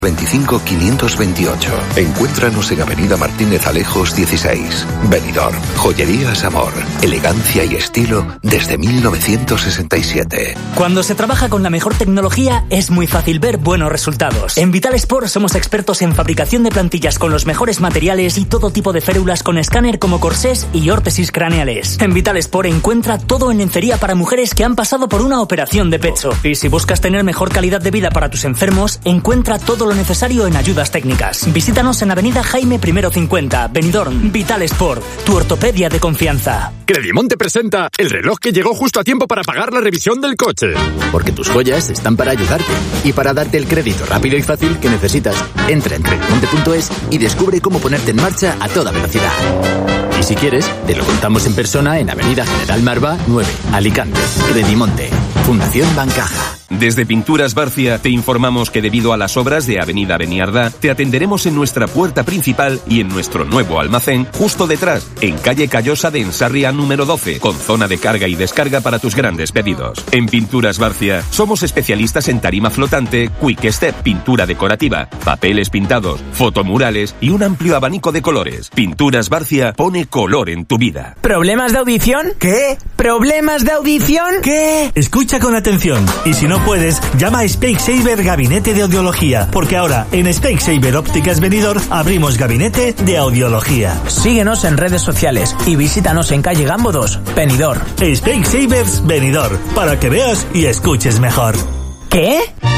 25 528. Encuéntranos en Avenida Martínez Alejos 16. Benidorm. Joyerías Amor. Elegancia y estilo desde 1967. Cuando se trabaja con la mejor tecnología es muy fácil ver buenos resultados. En Vital Sport somos expertos en fabricación de plantillas con los mejores materiales y todo tipo de férulas con escáner como corsés y órtesis craneales. En Vital Sport encuentra todo en lencería para mujeres que han pasado por una operación de pecho. Y si buscas tener mejor calidad de vida para tus enfermos, encuentra todo lo necesario en ayudas técnicas. Visítanos en Avenida Jaime I 50, Benidorm. Vital Sport, tu ortopedia de confianza. Credimonte presenta el reloj que llegó justo a tiempo para pagar la revisión del coche. Porque tus joyas están para ayudarte y para darte el crédito rápido y fácil que necesitas. Entra en credimonte.es y descubre cómo ponerte en marcha a toda velocidad. Y si quieres, te lo contamos en persona en Avenida General Marva 9, Alicante. Credimonte, Fundación Bancaja. Desde Pinturas Barcia te informamos que debido a las obras de Avenida Beniardá te atenderemos en nuestra puerta principal y en nuestro nuevo almacén justo detrás, en calle Callosa de Ensarria número 12, con zona de carga y descarga para tus grandes pedidos. En Pinturas Barcia somos especialistas en tarima flotante, quick step, pintura decorativa, papeles pintados, fotomurales y un amplio abanico de colores. Pinturas Barcia pone color en tu vida. ¿Problemas de audición? ¿Qué? ¿Problemas de audición? ¿Qué? Escucha con atención y si no puedes, llama a Specsavers Gabinete de Audiología, porque ahora en Specsavers Ópticas Benidorm abrimos gabinete de audiología. Síguenos en redes sociales y visítanos en calle Gambo 2, Benidorm. Specsavers Benidorm, para que veas y escuches mejor. ¿Qué?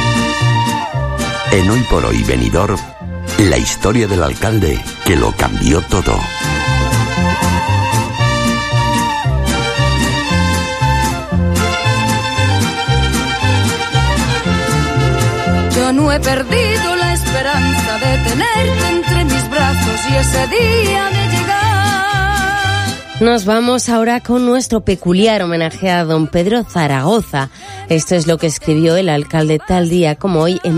En Hoy por Hoy Benidorm, la historia del alcalde que lo cambió todo. Yo no he perdido la esperanza de tenerte entre mis brazos y ese día de llegar. Nos vamos ahora con nuestro peculiar homenaje a don Pedro Zaragoza. Esto es lo que escribió el alcalde tal día como hoy en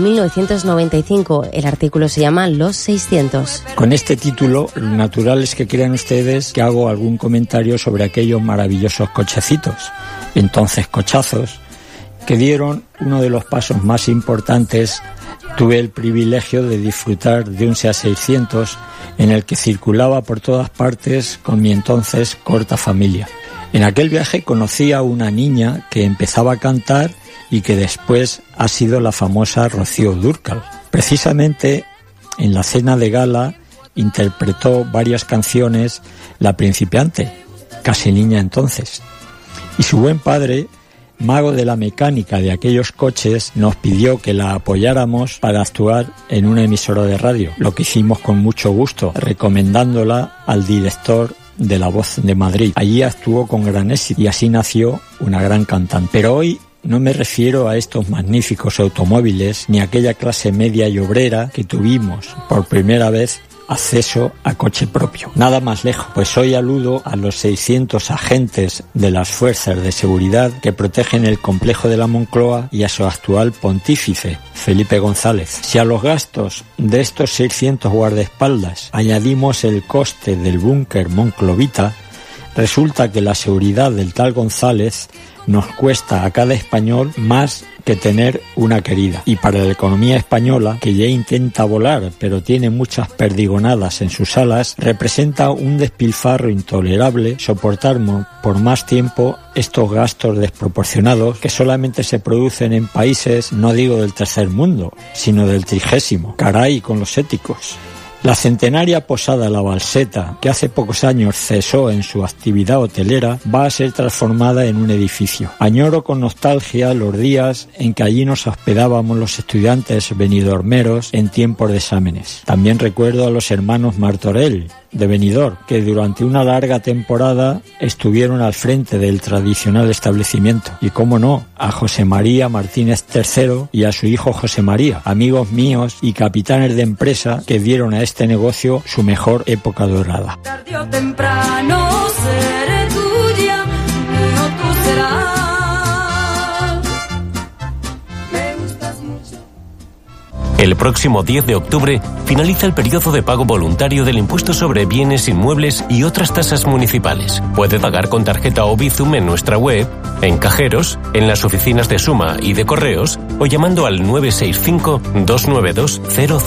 1995. El artículo se llama Los 600. Con este título, lo natural es que crean ustedes que hago algún comentario sobre aquellos maravillosos cochecitos, entonces cochazos, que dieron uno de los pasos más importantes. Tuve el privilegio de disfrutar de un SEAT 600 en el que circulaba por todas partes con mi entonces corta familia. En aquel viaje conocí a una niña que empezaba a cantar y que después ha sido la famosa Rocío Dúrcal. Precisamente en la cena de gala interpretó varias canciones la principiante, casi niña entonces, y su buen padre, mago de la mecánica de aquellos coches, nos pidió que la apoyáramos para actuar en una emisora de radio, lo que hicimos con mucho gusto, recomendándola al director de La Voz de Madrid. Allí actuó con gran éxito y así nació una gran cantante. Pero hoy no me refiero a estos magníficos automóviles ni a aquella clase media y obrera que tuvimos por primera vez acceso a coche propio. Nada más lejos, pues hoy aludo a los 600 agentes de las fuerzas de seguridad que protegen el complejo de la Moncloa y a su actual pontífice, Felipe González. Si a los gastos de estos 600 guardaespaldas añadimos el coste del búnker monclovita, resulta que la seguridad del tal González nos cuesta a cada español más que tener una querida. Y para la economía española, que ya intenta volar pero tiene muchas perdigonadas en sus alas, representa un despilfarro intolerable soportar por más tiempo estos gastos desproporcionados que solamente se producen en países, no digo del tercer mundo, sino del 30º. Caray con los éticos. La centenaria posada La Balseta, que hace pocos años cesó en su actividad hotelera, va a ser transformada en un edificio. Añoro con nostalgia los días en que allí nos hospedábamos los estudiantes benidormeros en tiempos de exámenes. También recuerdo a los hermanos Martorell, de Benidorm, que durante una larga temporada estuvieron al frente del tradicional establecimiento. Y cómo no, a José María Martínez III y a su hijo José María, amigos míos y capitanes de empresa que dieron a este negocio su mejor época dorada. Tarde o temprano seré tuya, no tú serás. Me gustas mucho. El próximo 10 de octubre finaliza el periodo de pago voluntario del impuesto sobre bienes inmuebles y otras tasas municipales. Puede pagar con tarjeta o Bizum en nuestra web, en cajeros, en las oficinas de Suma y de Correos o llamando al 965 292 00.